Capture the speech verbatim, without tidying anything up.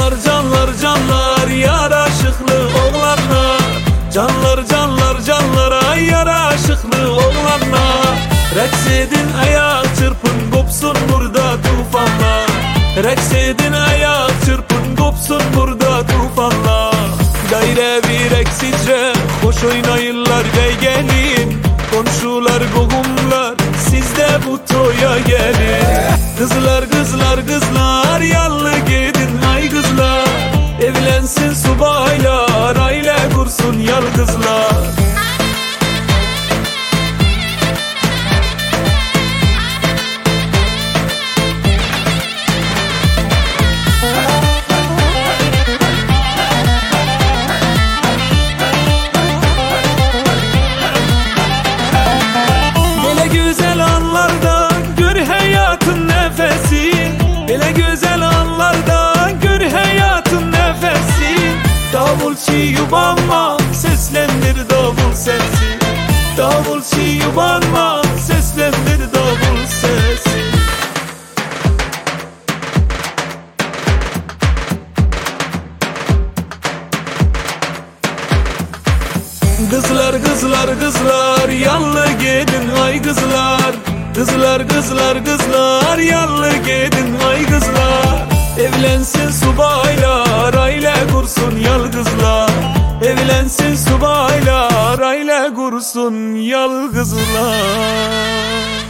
Canlar canlar canlar yaraşıklı oğlanlar. Canlar canlar canlar ay yaraşıklı oğlanlar. Reks edin ayak çırpın kopsun burada tufanlar. Reks edin ayak çırpın kopsun burada tufanlar. Daire bir eksice hoş oynayırlar bey gelin. Komşular gogumlar siz de bu toya gelin. Kızlar kızlar kızlar yallı gidin ay kızlar. Evlensin subaylar aile kursun yal kızlar. Güzel anlarda gör hayatın nefesi. Hele güzel anlarda gör hayatın nefesi. Davulçu yubanma seslendir davul sesi. Davulçu yubanma seslendir davul sesi. Kızlar kızlar kızlar yallı gidin ay kızlar. Kızlar kızlar kızlar yallı gidin ay kızlar. Evlensin subaylar aile kursun yal kızlar. Evlensin subaylar aile kursun yal kızlar.